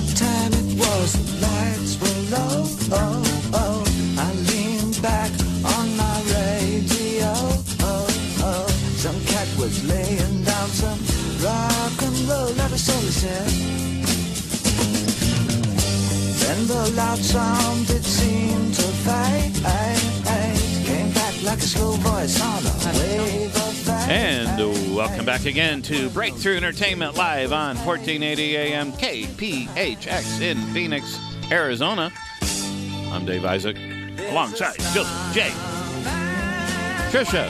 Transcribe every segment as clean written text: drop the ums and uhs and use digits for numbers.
what time it was, the lights were low. Oh, oh. I leaned back on my radio. Oh, oh. Some cat was laying down some rock and roll, never so listen. Then the loud sound, it seemed to fade. Came back like a slow voice on a wave of fade. And welcome back again to Breakthrough Entertainment live on 1480 AM KPHX in Phoenix, Arizona. I'm Dave Isaac, alongside Joseph J. Trisha.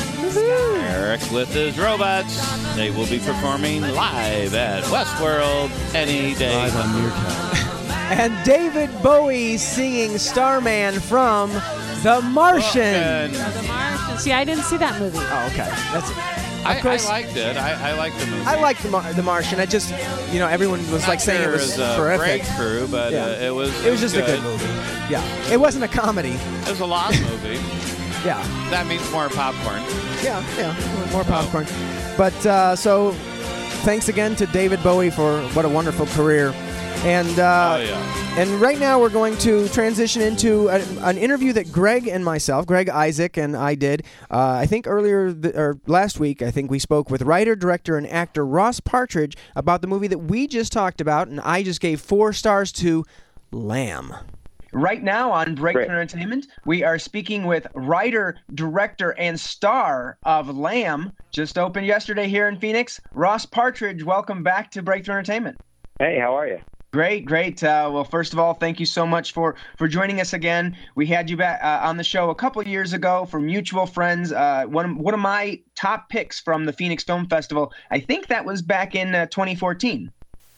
Eric with his robots. They will be performing live at Westworld any day. Live on Meerkat. And David Bowie singing Starman from The Martian. The Martian. See, I didn't see that movie. Oh, okay. That's I liked it. I liked the movie. I liked the Martian. I just, everyone was like saying it was terrific. Breakthrough, but it was just a good movie. Yeah. It wasn't a comedy. It was a long movie. Yeah. That means more popcorn. Yeah, more popcorn. But so thanks again to David Bowie for what a wonderful career. And and right now we're going to transition into an interview that Greg Isaac and I did. I think last week, I think we spoke with writer, director, and actor Ross Partridge about the movie that we just talked about, and I just gave 4 stars to Lamb. Right now on Breakthrough Entertainment, we are speaking with writer, director, and star of Lamb, just opened yesterday here in Phoenix, Ross Partridge. Welcome back to Breakthrough Entertainment. Hey, how are you? Great. Well, first of all, thank you so much for joining us again. We had you back on the show a couple of years ago for mutual friends. One of my top picks from the Phoenix Film Festival. I think that was back in 2014.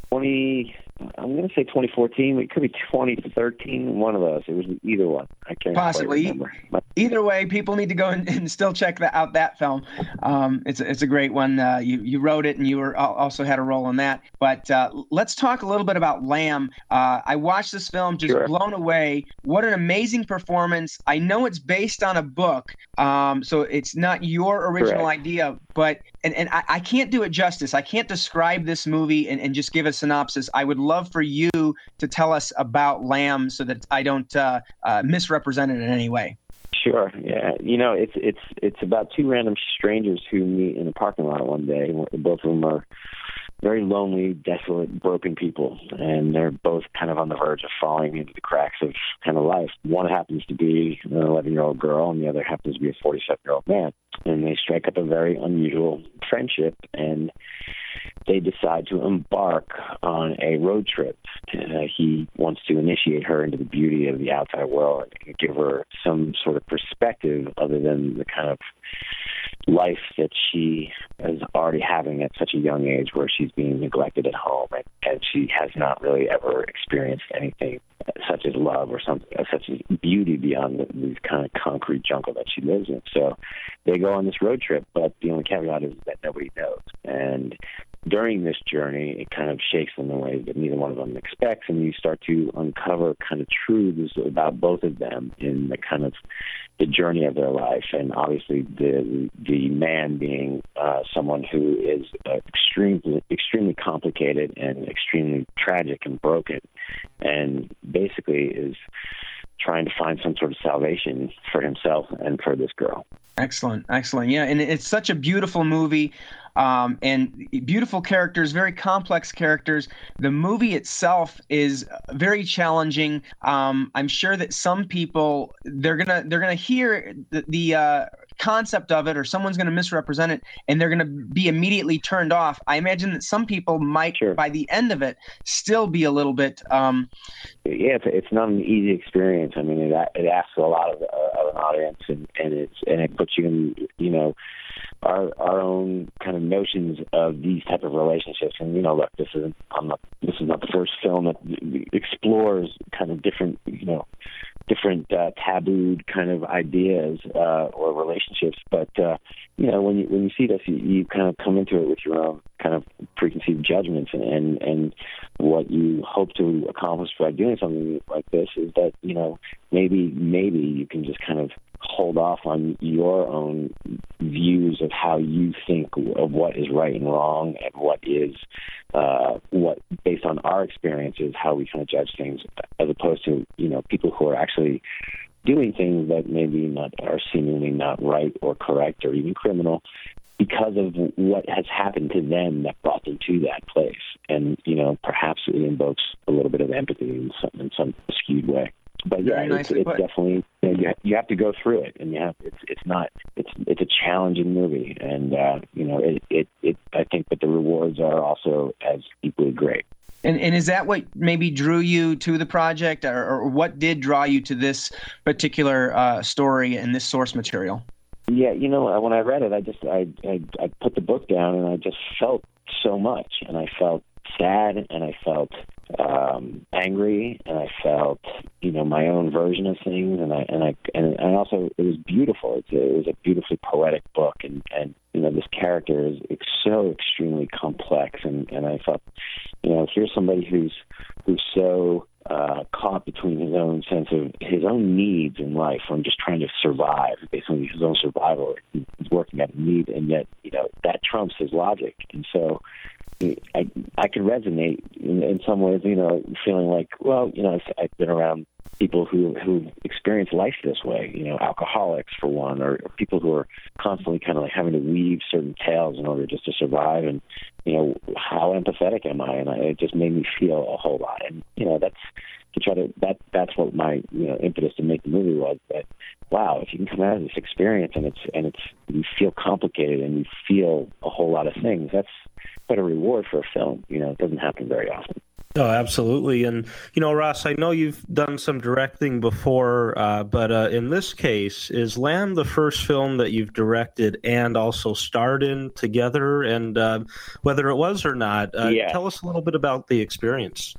I'm going to say 2014. It could be 2013. One of those. It was either one. I can't possibly quite remember. Either way, people need to go and still check out that film. It's a great one. You wrote it, and you also had a role in that. But let's talk a little bit about Lamb. I watched this film, just blown away. What an amazing performance! I know it's based on a book, so it's not your original idea, but and I can't do it justice. I can't describe this movie and just give a synopsis. I would love for you to tell us about Lamb so that I don't misrepresent it in any way. Sure. Yeah. It's about 2 random strangers who meet in a parking lot one day. Both of them are very lonely, desolate, broken people, and they're both kind of on the verge of falling into the cracks of kind of life. One happens to be an 11-year-old girl, and the other happens to be a 47-year-old man. And they strike up a very unusual friendship, and they decide to embark on a road trip. He wants to initiate her into the beauty of the outside world and give her some sort of perspective other than the kind of life that she is already having at such a young age, where she's being neglected at home and she has not really ever experienced anything such as love or something such as beauty beyond this kind of concrete jungle that she lives in. So they go on this road trip, but the only caveat is that nobody knows. And during this journey, it kind of shakes them in ways that neither one of them expects, and you start to uncover kind of truths about both of them in the kind of the journey of their life. And obviously the man being someone who is extremely complicated and extremely tragic and broken, and basically is trying to find some sort of salvation for himself and for this girl. Excellent. Yeah, and it's such a beautiful movie, and beautiful characters, very complex characters. The movie itself is very challenging. I'm sure that some people they're gonna hear the concept of it, or someone's going to misrepresent it, and they're going to be immediately turned off. I imagine that some people might, by the end of it, still be a little bit. It's not an easy experience. I mean, it asks a lot of an audience, and it puts you in, our own kind of notions of these type of relationships. And look, this is not the first film that explores kind of different tabooed kind of ideas or relationships. But when you see this, you kind of come into it with your own kind of preconceived judgments, and what you hope to accomplish by doing something like this is that maybe you can just kind of hold off on your own views of how you think of what is right and wrong, and what is what, based on our experiences, how we kind of judge things, as opposed to, people who are actually doing things that maybe not are seemingly not right or correct or even criminal, because of what has happened to them that brought them to that place. And, perhaps it invokes a little bit of empathy in some skewed way. But yeah, it's definitely, you have to go through it, and it's a challenging movie, and I think that the rewards are also as equally great. And is that what maybe drew you to the project, or what did draw you to this particular story and this source material? Yeah, when I read it, I put the book down, and I just felt so much, and I felt sad, and I felt angry, and I felt my own version of things, and I also, it was beautiful. It was a beautifully poetic book, and this character is so extremely complex, and I thought, here's somebody who's so caught between his own sense of his own needs in life, from just trying to survive, based on his own survival. He's working at a need, and yet that trumps his logic, and so I can resonate in some ways, feeling like, well, I've been around people who experience life this way, alcoholics for one, or people who are constantly kind of like having to weave certain tales in order just to survive. And, how empathetic am I? And it just made me feel a whole lot. And, that's what my, impetus to make the movie was, that, wow, if you can come out of this experience and you feel complicated and you feel a whole lot of things, that's quite a reward for a film. It doesn't happen very often. Oh, absolutely. And, Ross, I know you've done some directing before, but in this case, is Lamb the first film that you've directed and also starred in together? And whether it was or not, tell us a little bit about the experience.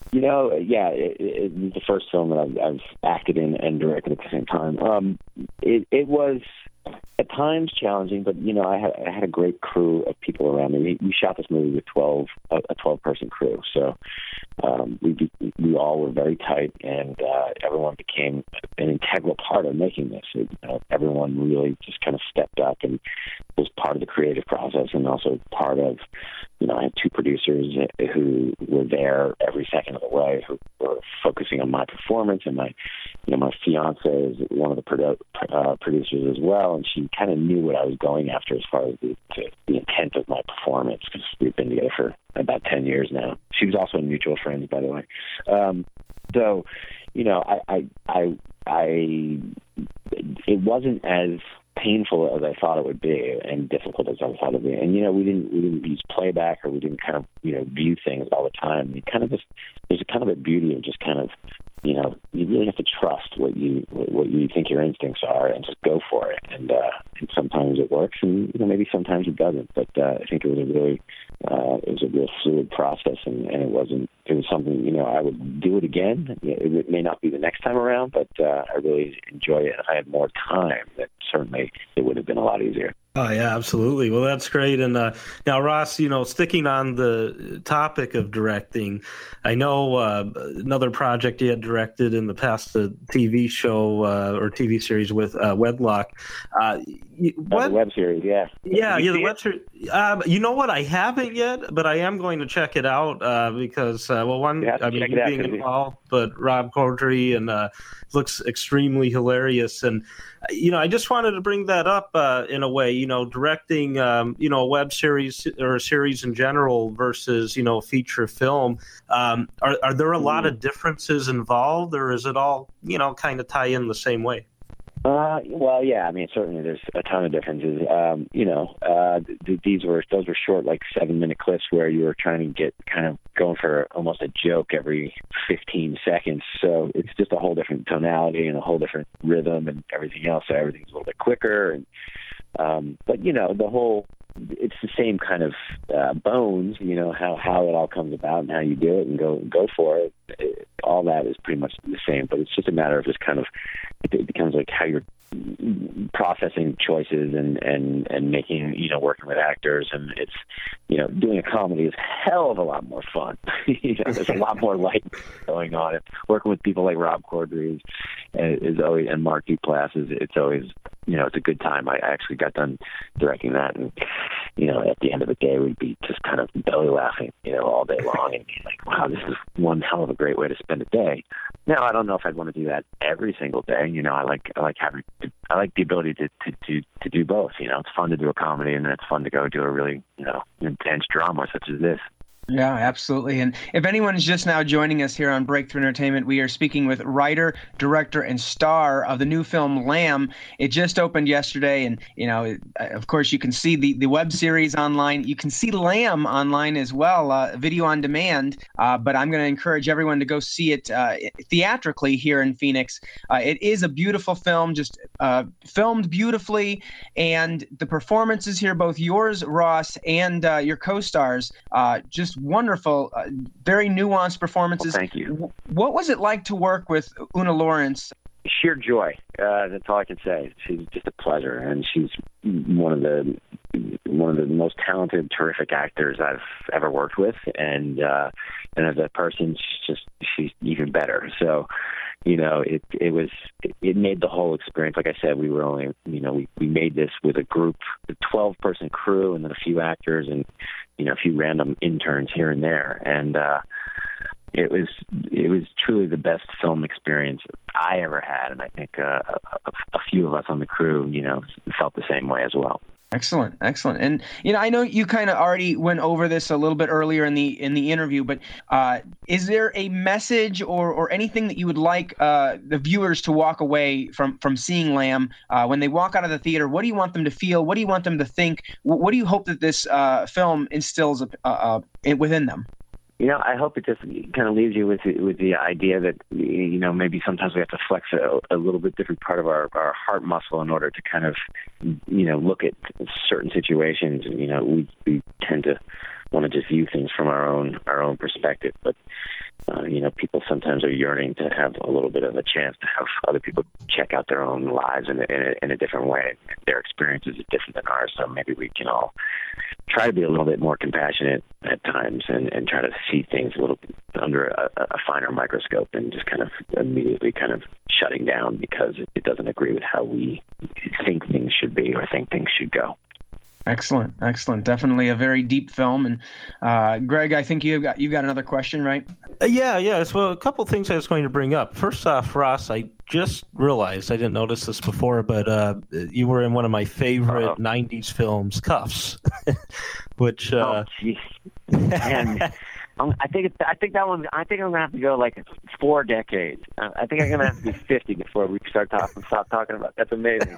It's the first film that I've acted in and directed at the same time. It was at times challenging, but I had a great crew of people around me. We shot this movie with a 12-person crew, so we all were very tight, and everyone became an integral part of making this. Everyone really just kind of stepped up and was part of the creative process, and also part of. I had two producers who were there every second of the way, who were focusing on my performance, and my fiance is one of the producers as well, and she kind of knew what I was going after as far as the intent of my performance, because we've been together for about 10 years now. She was also a mutual friend, by the way. So, it wasn't as painful as I thought it would be, and difficult as I thought it would be. And we didn't use playback, or we didn't kind of view things all the time. There's a kind of a beauty of just kind of you really have to trust what you think your instincts are, and just go for it. And sometimes it works, and maybe sometimes it doesn't. But I think it was a real fluid process, and it was something I would do it again. It may not be the next time around, but I really enjoy it. If I had more time, that certainly it would have been a lot easier. Oh, yeah, absolutely. Well, that's great. And now, Ross, sticking on the topic of directing, I know another project you had directed in the past, the TV show or TV series with Wedlock. The web series, yeah. Yeah, the web series. You know what? I haven't yet, but I am going to check it out because, you being involved, but Rob Corddry, and looks extremely hilarious. And, I just wanted to bring that up in a way, directing, a web series or a series in general versus, feature film. Are there a lot of differences involved, or is it all, kind of tie in the same way? Well, yeah. I mean, certainly there's a ton of differences. Those were short, like 7-minute clips where you were trying to get kind of going for almost a joke every 15 seconds. So it's just a whole different tonality and a whole different rhythm and everything else. So everything's a little bit quicker. And but it's the same kind of bones. How it all comes about and how you do it and go for it. All that is pretty much the same. But it's just a matter of just kind of. It becomes like how you're processing choices and making, working with actors. And it's, doing a comedy is a hell of a lot more fun. There's a lot more light going on. And working with people like Rob Corddry is always, and Mark Duplass it's always, it's a good time. I actually got done directing that, and at the end of the day, we'd be just kind of belly laughing, all day long, and be like, wow, this is one hell of a great way to spend a day. Now, I don't know if I'd want to do that every single day. I like the ability to do both. It's fun to do a comedy, and then it's fun to go do a really intense drama such as this. Yeah, absolutely. And if anyone is just now joining us here on Breakthrough Entertainment, we are speaking with writer, director, and star of the new film Lamb. It just opened yesterday, and of course, you can see the web series online. You can see Lamb online as well, video on demand. But I'm going to encourage everyone to go see it theatrically here in Phoenix. It is a beautiful film, just filmed beautifully, and the performances here, both yours, Ross, and your co-stars, just wonderful, very nuanced performances. Well, thank you. What was it like to work with Una Lawrence? Sheer joy. That's all I can say. She's just a pleasure, and she's one of the most talented, terrific actors I've ever worked with, and as a person, she's even better. So, it made the whole experience. Like I said, we were only, we made this with a 12-person crew, and then a few actors, and a few random interns here and there, and it was truly the best film experience I ever had, and I think a few of us on the crew, felt the same way as well. Excellent. And I know you kind of already went over this a little bit earlier in the interview, but is there a message or anything that you would like the viewers to walk away from seeing Lamb when they walk out of the theater? What do you want them to feel? What do you want them to think? What do you hope that this film instills within them? I hope it just kind of leaves you with the idea that, maybe sometimes we have to flex a little bit different part of our heart muscle in order to kind of, look at certain situations. We tend to want to just view things from our own perspective, but people sometimes are yearning to have a little bit of a chance to have other people check out their own lives in a different way. Their experiences are different than ours, so maybe we can all try to be a little bit more compassionate at times and try to see things a little bit under a finer microscope, and just kind of immediately kind of shutting down because it doesn't agree with how we think things should be or think things should go. Excellent. Definitely a very deep film. And Greg, I think you've got another question, right? Yeah. So a couple things I was going to bring up. First off, Ross, I just realized I didn't notice this before, but you were in one of my favorite '90s films, Cuffs, which. Oh, geez. Man. I think that one. I think I'm gonna have to go like 4 decades. I think I'm gonna have to be 50 before we stop talking about. That's amazing.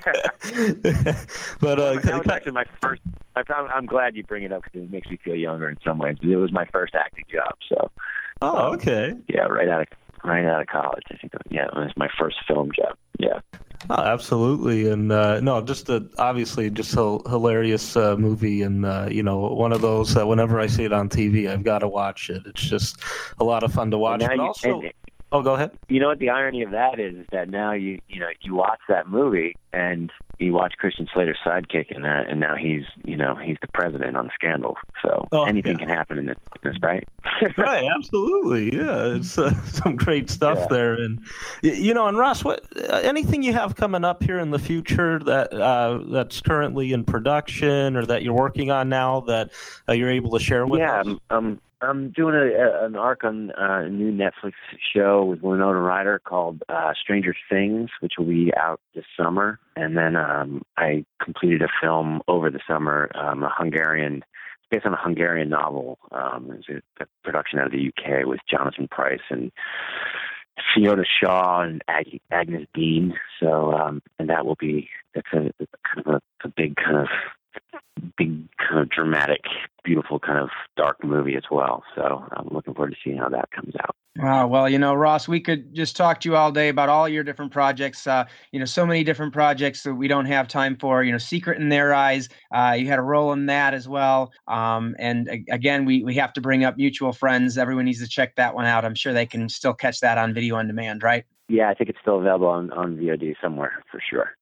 But that was actually my first. I'm glad you bring it up because it makes me feel younger in some ways. It was my first acting job. So. Oh, okay. Yeah, right out of college. I think. Yeah, it was my first film job. Yeah. Oh, absolutely, and no, just obviously just a hilarious movie, and one of those that whenever I see it on TV, I've got to watch it. It's just a lot of fun to watch. Oh, go ahead. You know what the irony of that is that now you watch that movie and you watch Christian Slater's sidekick in that, and now he's the president on Scandal. So anything can happen in this, right? Right, absolutely, yeah. It's some great stuff there, and and Ross, what anything you have coming up here in the future that's currently in production or that you're working on now that you're able to share with us? Yeah, I'm doing an arc on a new Netflix show with Winona Ryder called Stranger Things, which will be out this summer. And then I completed a film over the summer, it's based on a Hungarian novel. It's a production out of the UK with Jonathan Pryce and Fiona Shaw and Agnes Dean. So, and that's kind of a big kind of dramatic, beautiful kind of dark movie as well. So I'm looking forward to seeing how that comes out. Well, Ross, we could just talk to you all day about all your different projects. So many different projects that we don't have time for. Secret in Their Eyes. You had a role in that as well. And again, we have to bring up Mutual Friends. Everyone needs to check that one out. I'm sure they can still catch that on video on demand, right? Yeah, I think it's still available on VOD somewhere for sure.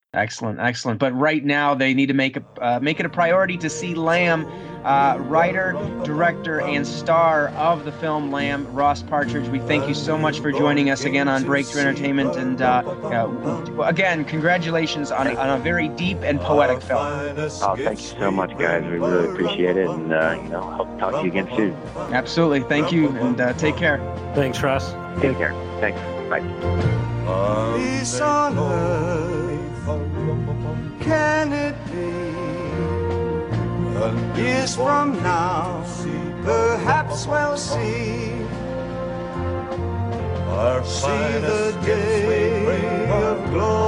Excellent, excellent. But right now, they need to make it a priority to see Lamb. Writer, director, and star of the film Lamb, Ross Partridge. We thank you so much for joining us again on Breakthrough Entertainment, and again, congratulations on a very deep and poetic film. Oh, thank you so much, guys. We really appreciate it, and hope to talk to you again soon. Absolutely, thank you, and take care. Thanks, Russ. Take care. Thanks. Bye. Peace on earth, can it be? Years from now, perhaps we'll see the day of glory.